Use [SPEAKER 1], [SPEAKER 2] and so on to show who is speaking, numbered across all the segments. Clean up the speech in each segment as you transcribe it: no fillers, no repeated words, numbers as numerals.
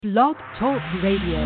[SPEAKER 1] Blog Talk Radio.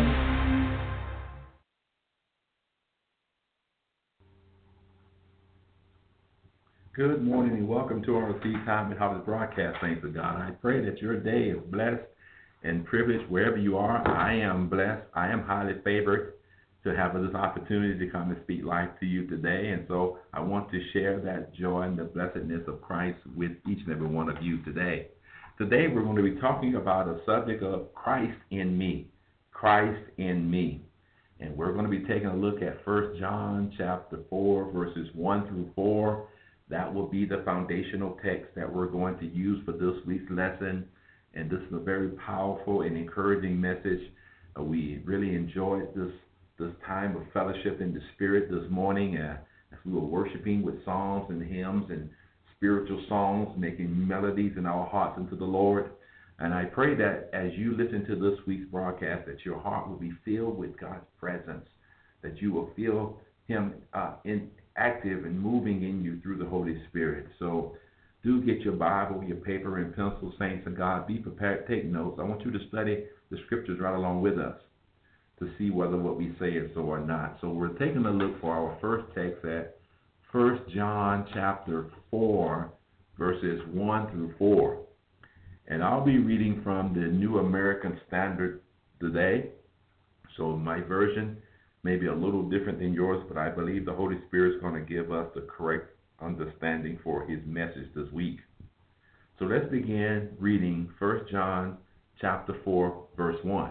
[SPEAKER 2] Good morning and welcome to our Seed Time and Harvest broadcast, saints of God. I pray that your day is blessed and privileged wherever you are. I am blessed. I am highly favored to have this opportunity to come and speak life to you today. And so I want to share that joy and the blessedness of Christ with each and every one of you today. Today we're going to be talking about a subject of Christ in me. Christ in me. And we're going to be taking a look at 1 John chapter 4, verses 1 through 4. That will be the foundational text that we're going to use for this week's lesson. And this is a very powerful and encouraging message. We really enjoyed this time of fellowship in the Spirit this morning as we were worshiping with psalms and hymns and spiritual songs, making melodies in our hearts unto the Lord. And I pray that as you listen to this week's broadcast, that your heart will be filled with God's presence, that you will feel Him active and moving in you through the Holy Spirit. So do get your Bible, your paper and pencil, saints of God. Be prepared, take notes. I want you to study the scriptures right along with us to see whether what we say is so or not. So we're taking a look for our first text at 1 John chapter 4, verses 1 through 4. And I'll be reading from the New American Standard today. So my version may be a little different than yours, but I believe the Holy Spirit is going to give us the correct understanding for His message this week. So let's begin reading 1 John chapter 4, verse 1.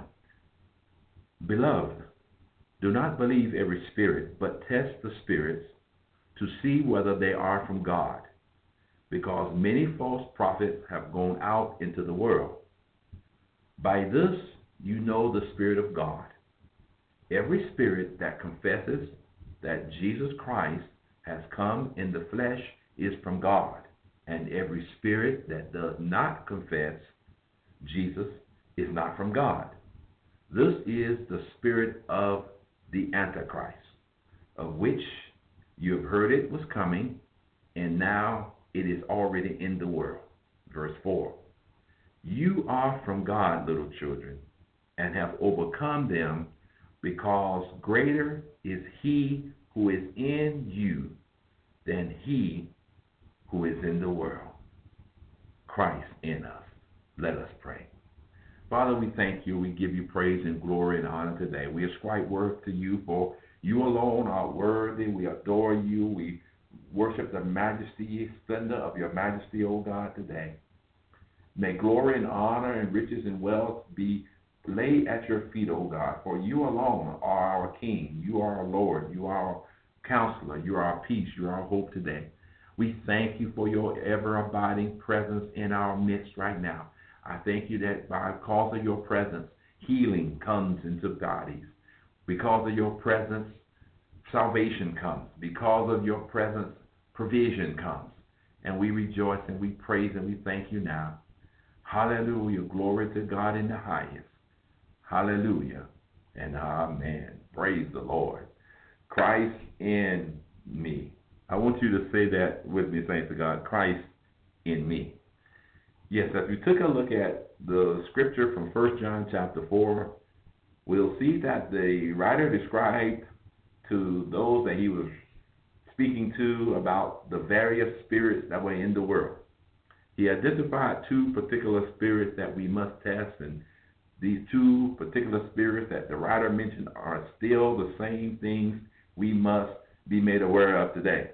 [SPEAKER 2] Beloved, do not believe every spirit, but test the spirits to see whether they are from God, because many false prophets have gone out into the world. By this you know the Spirit of God. Every spirit that confesses that Jesus Christ has come in the flesh is from God, and every spirit that does not confess Jesus is not from God. This is the spirit of the Antichrist, of which you have heard it was coming, and now it is already in the world. Verse 4. You are from God, little children, and have overcome them, because greater is He who is in you than he who is in the world. Christ in us. Let us pray. Father, we thank you. We give you praise and glory and honor today. We ascribe worth to you, for you alone are worthy. We adore you. We worship the majesty, splendor of your majesty, O God, today. May glory and honor and riches and wealth be laid at your feet, O God, for you alone are our King. You are our Lord. You are our Counselor. You are our peace. You are our hope today. We thank you for your ever-abiding presence in our midst right now. I thank you that by cause of your presence, healing comes into bodies. Because of your presence, salvation comes. Because of your presence, provision comes. And we rejoice and we praise and we thank you now. Hallelujah. Glory to God in the highest. Hallelujah and amen. Praise the Lord. Christ in me. I want you to say that with me, saints of God. Christ in me. Yes, as we took a look at the scripture from 1 John chapter 4, we'll see that the writer described to those that he was speaking to about the various spirits that were in the world. He identified two particular spirits that we must test, and these two particular spirits that the writer mentioned are still the same things we must be made aware of today.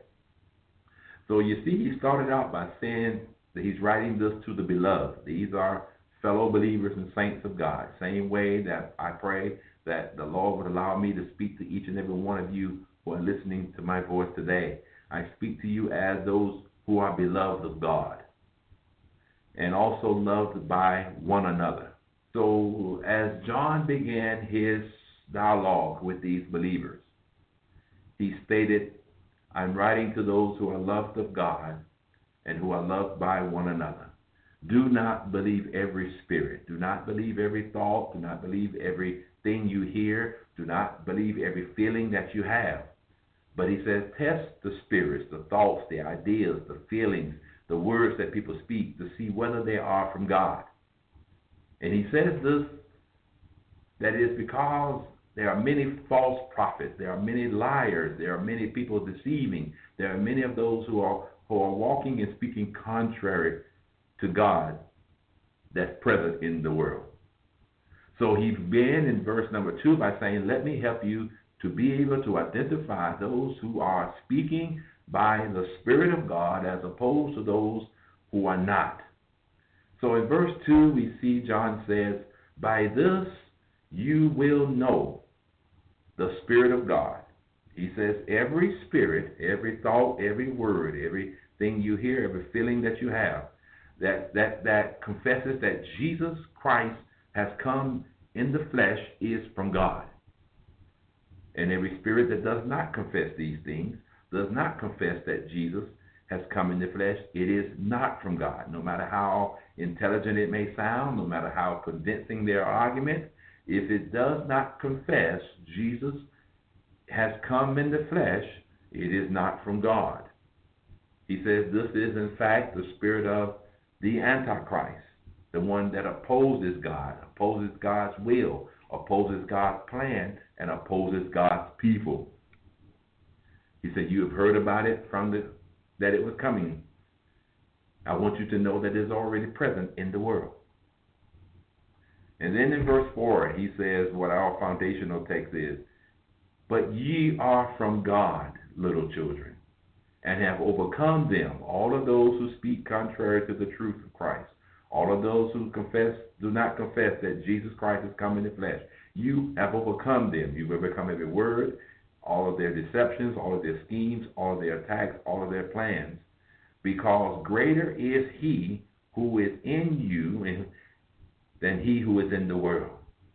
[SPEAKER 2] So you see, he started out by saying that he's writing this to the beloved. These are fellow believers and saints of God. Same way that I pray that the Lord would allow me to speak to each and every one of you who are listening to my voice today. I speak to you as those who are beloved of God and also loved by one another. So as John began his dialogue with these believers, he stated, I'm writing to those who are loved of God and who are loved by one another. Do not believe every spirit. Do not believe every thought. Do not believe everything you hear. Do not believe every feeling that you have. But he says, test the spirits, the thoughts, the ideas, the feelings, the words that people speak to see whether they are from God. And he says this That is because there are many false prophets, there are many liars, there are many people deceiving, there are many of those who are walking and speaking contrary to God that's present in the world. So he began in verse number 2 by saying, let me help you to be able to identify those who are speaking by the Spirit of God as opposed to those who are not. So in verse 2 we see John says, by this you will know the Spirit of God. He says every spirit, every thought, every word, everything you hear, every feeling that you have, that confesses that Jesus Christ has come in the flesh is from God. And every spirit that does not confess these things, does not confess that Jesus has come in the flesh, it is not from God. No matter how intelligent it may sound, no matter how convincing their argument, if it does not confess Jesus has come in the flesh, it is not from God. He says this is in fact the spirit of the Antichrist, the one that opposes God, opposes God's will, opposes God's plan, and opposes God's people. He said, you have heard about it that it was coming. I want you to know that it is already present in the world. And then in verse 4, he says what our foundational text is, but ye are from God, little children, and have overcome them, all of those who speak contrary to the truth of Christ, all of those who do not confess that Jesus Christ has come in the flesh. You have overcome them. You've overcome every word, all of their deceptions, all of their schemes, all of their attacks, all of their plans, because greater is he who is in you than he who is in the world.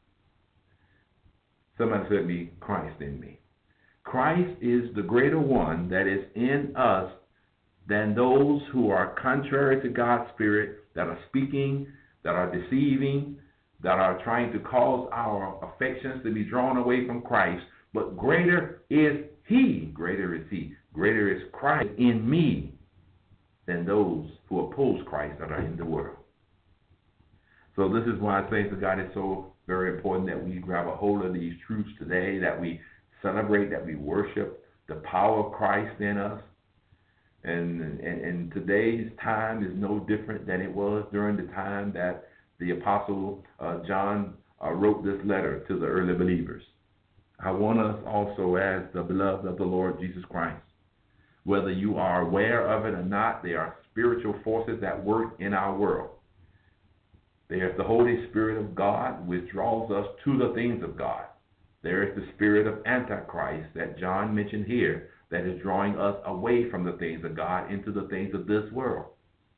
[SPEAKER 2] Somebody said to me, Christ in me. Christ is the greater one that is in us than those who are contrary to God's Spirit, that are speaking, that are deceiving, that are trying to cause our affections to be drawn away from Christ. But greater is he, greater is Christ in me than those who oppose Christ that are in the world. So this is why saints of God, it's so very important that we grab a hold of these truths today, that we celebrate, that we worship the power of Christ in us. And today's time is no different than it was during the time that the Apostle John wrote this letter to the early believers. I want us also, as the beloved of the Lord Jesus Christ, whether you are aware of it or not, there are spiritual forces that work in our world. There's the Holy Spirit of God, which draws us to the things of God. There is the spirit of Antichrist that John mentioned here, that is drawing us away from the things of God into the things of this world.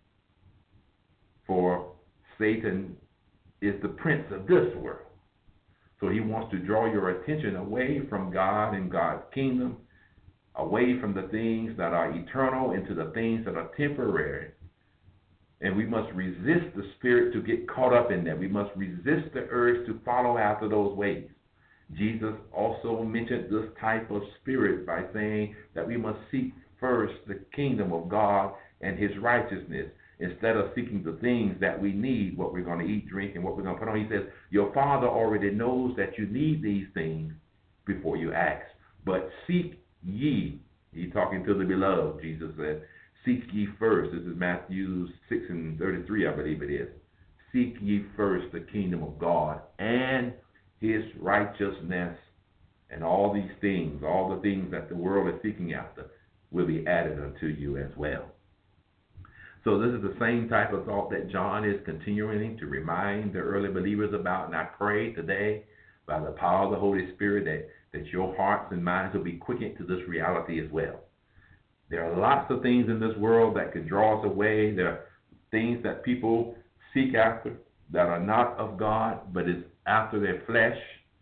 [SPEAKER 2] For Satan is the prince of this world. So he wants to draw your attention away from God and God's kingdom, away from the things that are eternal into the things that are temporary. And we must resist the spirit to get caught up in that. We must resist the urge to follow after those ways. Jesus also mentioned this type of spirit by saying that we must seek first the kingdom of God and his righteousness, instead of seeking the things that we need, what we're going to eat, drink, and what we're going to put on. He says, your Father already knows that you need these things before you ask. But seek ye, he's talking to the beloved, Jesus said, seek ye first. This is Matthew 6:33, I believe it is. Seek ye first the kingdom of God and his righteousness, and all these things, all the things that the world is seeking after, will be added unto you as well. So this is the same type of thought that John is continuing to remind the early believers about. And I pray today, by the power of the Holy Spirit, that your hearts and minds will be quickened to this reality as well. There are lots of things in this world that can draw us away. There are things that people seek after that are not of God, but is after their flesh.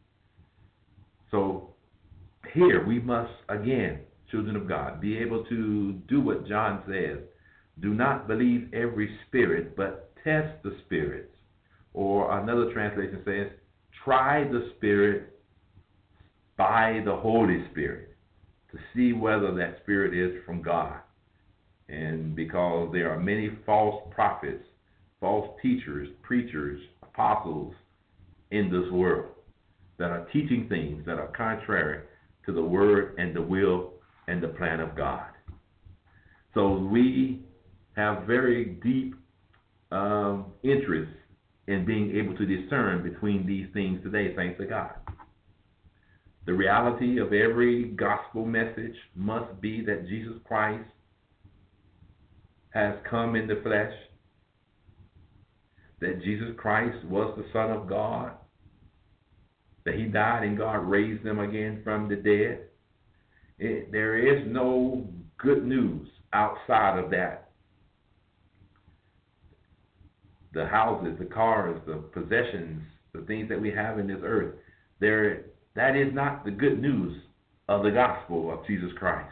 [SPEAKER 2] So here we must, again, children of God, be able to do what John says. Do not believe every spirit, but test the spirits. Or another translation says, try the spirit by the Holy Spirit to see whether that spirit is from God. And because there are many false prophets, false teachers, preachers, apostles in this world. that are teaching things that are contrary to the word and the will and the plan of God. So we have very deep interest in being able to discern between these things today, thanks to God. The reality of every gospel message must be that Jesus Christ has come in the flesh, that Jesus Christ was the Son of God, that he died and God raised him again from the dead. There is no good news outside of that. The houses, the cars, the possessions, the things that we have in this earth, that is not the good news of the gospel of Jesus Christ.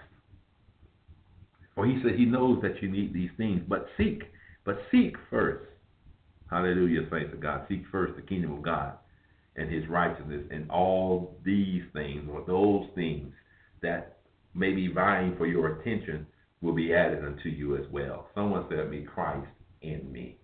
[SPEAKER 2] For he said he knows that you need these things, but seek first. Hallelujah, saints of God. Seek first the kingdom of God and his righteousness, and all these things, or those things that may be vying for your attention, will be added unto you as well. Someone said, "Me, Christ in me."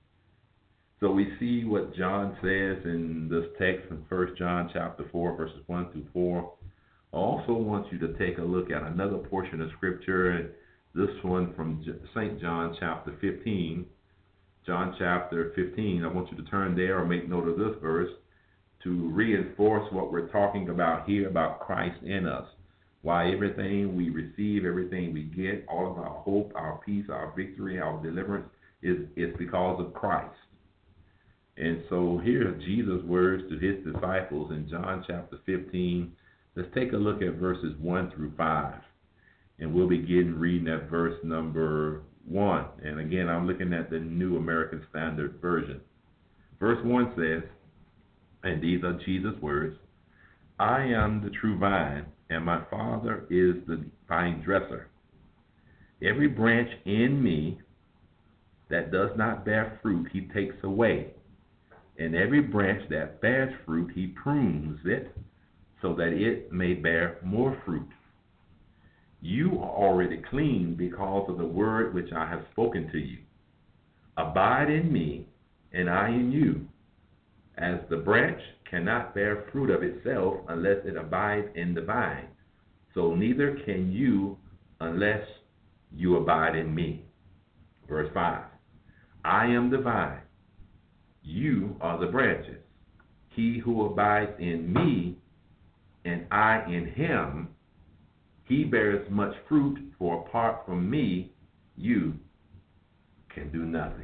[SPEAKER 2] So we see what John says in this text from 1 John chapter 4, verses 1 through 4. I also want you to take a look at another portion of Scripture, this one from St. John chapter 15. John chapter 15, I want you to turn there or make note of this verse to reinforce what we're talking about here about Christ in us. Why everything we receive, everything we get, all of our hope, our peace, our victory, our deliverance is because of Christ. And so here are Jesus' words to his disciples in John chapter 15. Let's take a look at verses 1 through 5. And we'll begin reading at verse number 1. And again, I'm looking at the New American Standard Version. Verse 1 says, and these are Jesus' words, "I am the true vine, and my Father is the vine dresser. Every branch in me that does not bear fruit, he takes away. And every branch that bears fruit, he prunes it, so that it may bear more fruit. You are already clean because of the word which I have spoken to you. Abide in me, and I in you. As the branch cannot bear fruit of itself unless it abides in the vine, so neither can you unless you abide in me." Verse 5, "I am the vine, you are the branches. He who abides in me, and I in him, he bears much fruit, for apart from me, you can do nothing."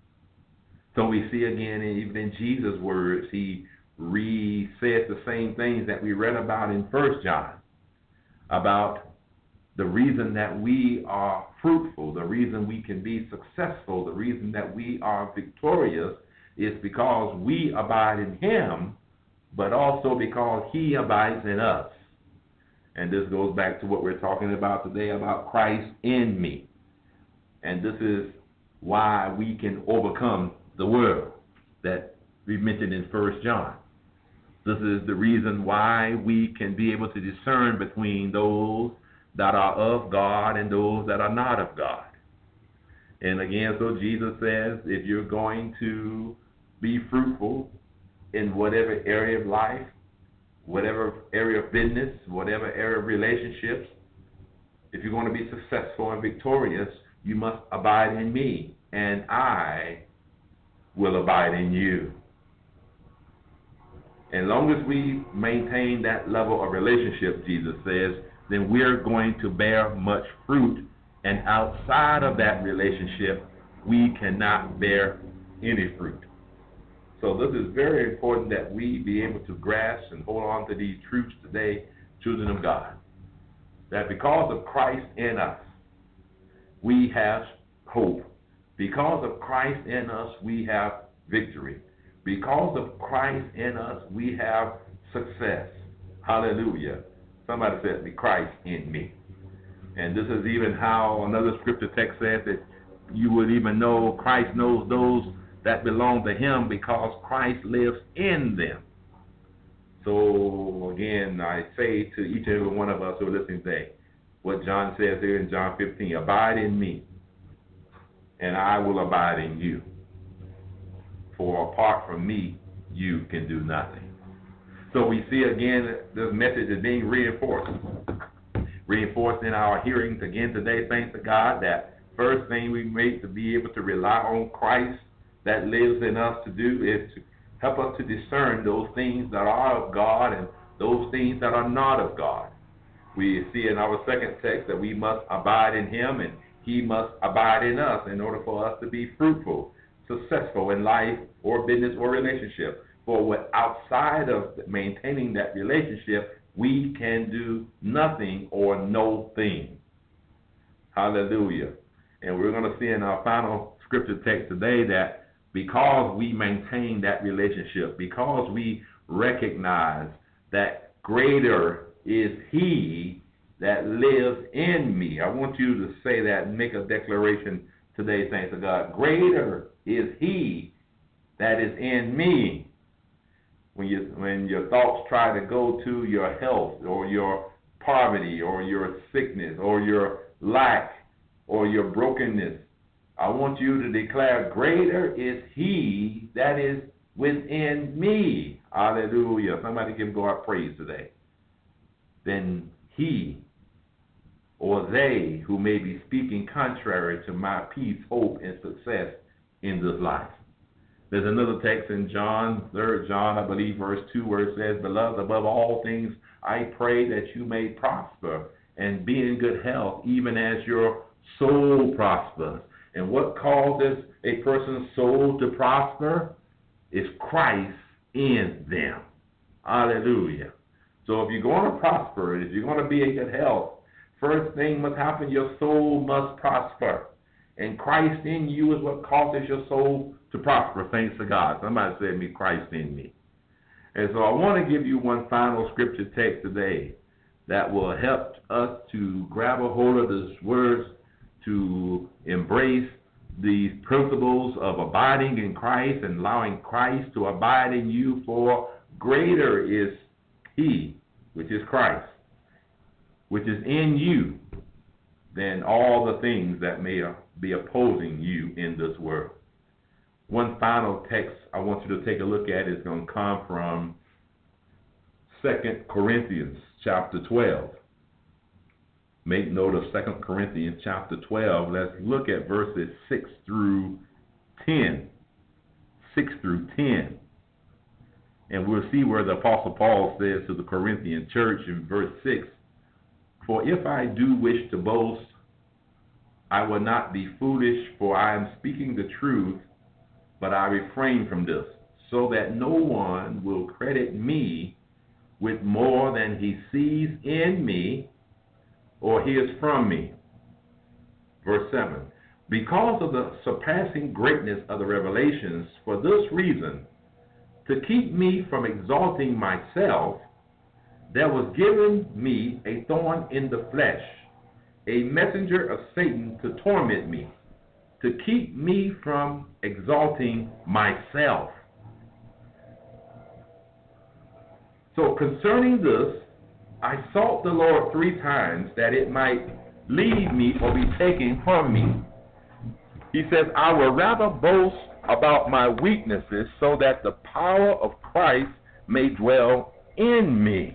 [SPEAKER 2] So we see again, even in Jesus' words, he says the same things that we read about in 1 John, about the reason that we are fruitful, the reason we can be successful, the reason that we are victorious is because we abide in him, but also because he abides in us. And this goes back to what we're talking about today, about Christ in me. And this is why we can overcome the world that we mentioned in 1 John. This is the reason why we can be able to discern between those that are of God and those that are not of God. And again, so Jesus says, if you're going to be fruitful in whatever area of life, whatever area of business, whatever area of relationships, if you're going to be successful and victorious, you must abide in me, and I will abide in you. As long as we maintain that level of relationship, Jesus says, then we're going to bear much fruit, and outside of that relationship, we cannot bear any fruit. So this is very important that we be able to grasp and hold on to these truths today, children of God. That because of Christ in us, we have hope. Because of Christ in us, we have victory. Because of Christ in us, we have success. Hallelujah. Somebody said, "Be Christ in me." And this is even how another scripture text says that you would even know Christ knows those that belong to him because Christ lives in them. So again, I say to each and every one of us who are listening today, what John says here in John 15, "Abide in me, and I will abide in you. For apart from me, you can do nothing." So we see again this message is being reinforced in our hearings again today, thanks to God, that first thing we make to be able to rely on Christ that lives in us to do is to help us to discern those things that are of God and those things that are not of God. We see in our second text that we must abide in him and he must abide in us in order for us to be fruitful, successful in life or business or relationship. For outside of maintaining that relationship, we can do nothing or no thing. Hallelujah. And we're going to see in our final scripture text today that because we maintain that relationship, because we recognize that greater is he that lives in me. I want you to say that and make a declaration today, thanks to God. Greater is he that is in me. When your thoughts try to go to your health or your poverty or your sickness or your lack or your brokenness, I want you to declare, greater is he that is within me. Hallelujah. Somebody give God praise today. Then he or they who may be speaking contrary to my peace, hope, and success in this life. There's another text in John, 3 John, I believe, verse 2, where it says, Beloved, above all things, I pray that you may prosper and be in good health, even as your soul prospers. And what causes a person's soul to prosper is Christ in them. Hallelujah. So if you're going to prosper, if you're going to be in good health, first thing must happen, your soul must prosper. And Christ in you is what causes your soul to prosper, thanks to God. Somebody said me, Christ in me. And so I want to give you one final scripture text today that will help us to grab a hold of these words, to embrace these principles of abiding in Christ and allowing Christ to abide in you, for greater is he, which is Christ, which is in you, than all the things that may be opposing you in this world. One final text I want you to take a look at is going to come from 2 Corinthians chapter 12. Make note of 2 Corinthians chapter 12. Let's look at verses 6 through 10. 6 through 10. And we'll see where the Apostle Paul says to the Corinthian church in verse 6, For if I do wish to boast, I will not be foolish, for I am speaking the truth, but I refrain from this, so that no one will credit me with more than he sees in me or hears from me. Verse 7, Because of the surpassing greatness of the revelations, for this reason, to keep me from exalting myself, there was given me a thorn in the flesh, a messenger of Satan to torment me, to keep me from exalting myself. So concerning this, I sought the Lord 3 times that it might leave me or be taken from me. He says, I will rather boast about my weaknesses, so that the power of Christ may dwell in me.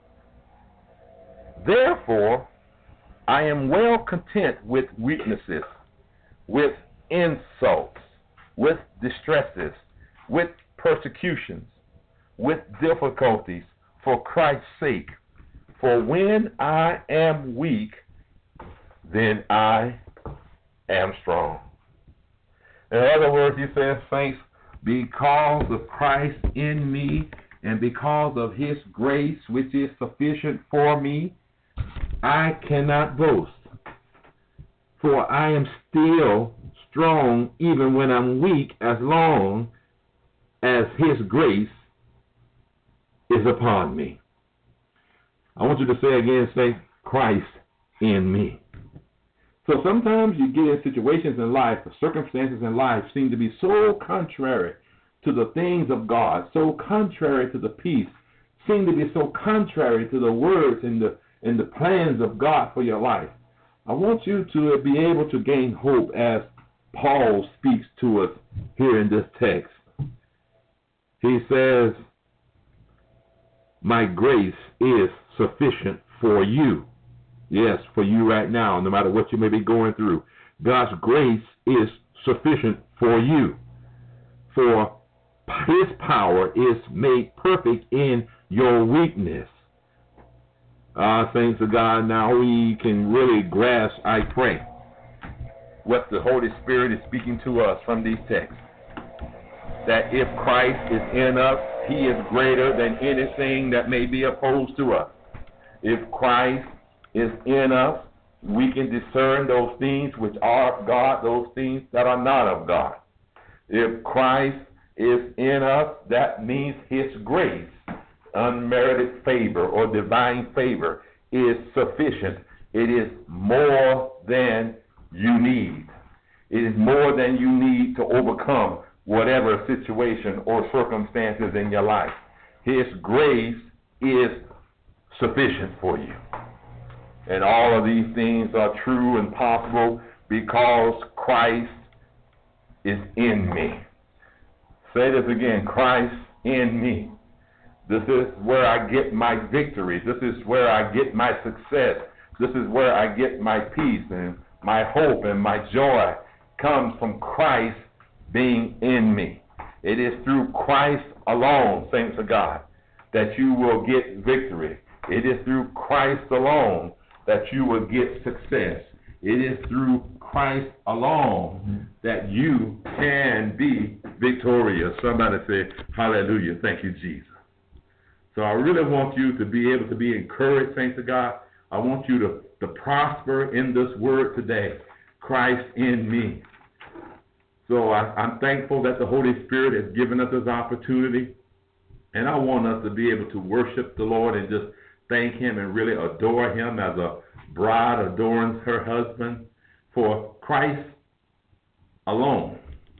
[SPEAKER 2] Therefore, I am well content with weaknesses, with insults, with distresses, with persecutions, with difficulties, for Christ's sake. For when I am weak, then I am strong. In other words, he says, saints, because of Christ in me and because of his grace, which is sufficient for me, I cannot boast. For I am still strong even when I'm weak, as long as his grace is upon me. I want you to say again, say, Christ in me. So sometimes you get in situations in life, the circumstances in life seem to be so contrary to the things of God, so contrary to the peace, seem to be so contrary to the words and the plans of God for your life. I want you to be able to gain hope as Paul speaks to us here in this text. He says, my grace is sufficient for you. Yes, for you right now, no matter what you may be going through. God's grace is sufficient for you. For his power is made perfect in your weakness. Thanks to God, now we can really grasp, I pray, what the Holy Spirit is speaking to us from these texts. That if Christ is in us, he is greater than anything that may be opposed to us. If Christ is in us, we can discern those things which are of God, those things that are not of God. If Christ is in us, that means his grace, unmerited favor or divine favor, is sufficient. It is more than you need. It is more than you need to overcome whatever situation or circumstances in your life. His grace is sufficient for you. And all of these things are true and possible because Christ is in me. Say this again, Christ in me. This is where I get my victory. This is where I get my success. This is where I get my peace, and my hope and my joy comes from Christ being in me. It is through Christ alone, saints of God, that you will get victory. It is through Christ alone that you will get success. It is through Christ alone that you can be victorious. Somebody say, hallelujah, thank you, Jesus. So I really want you to be able to be encouraged, saints of God. I want you to prosper in this word today, Christ in me. So I'm thankful that the Holy Spirit has given us this opportunity, and I want us to be able to worship the Lord and just thank him and really adore him as a bride adorns her husband. For Christ alone,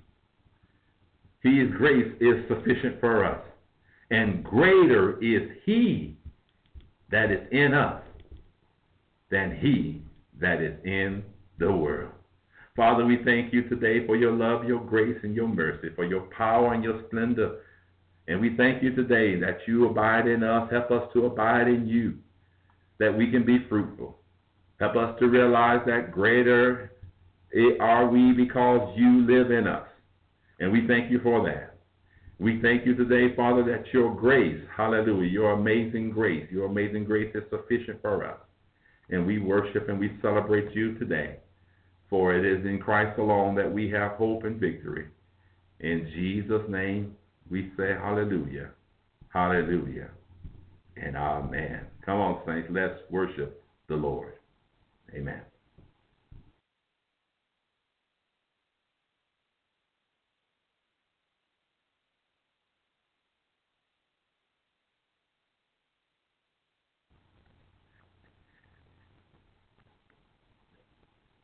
[SPEAKER 2] his grace is sufficient for us, and greater is he that is in us than he that is in the world. Father, we thank you today for your love, your grace, and your mercy, for your power and your splendor. And we thank you today that you abide in us. Help us to abide in you, that we can be fruitful. Help us to realize that greater are we because you live in us. And we thank you for that. We thank you today, Father, that your grace, hallelujah, your amazing grace is sufficient for us. And we worship and we celebrate you today. For it is in Christ alone that we have hope and victory. In Jesus' name, we say hallelujah, hallelujah, and amen. Come on, saints, let's worship the Lord.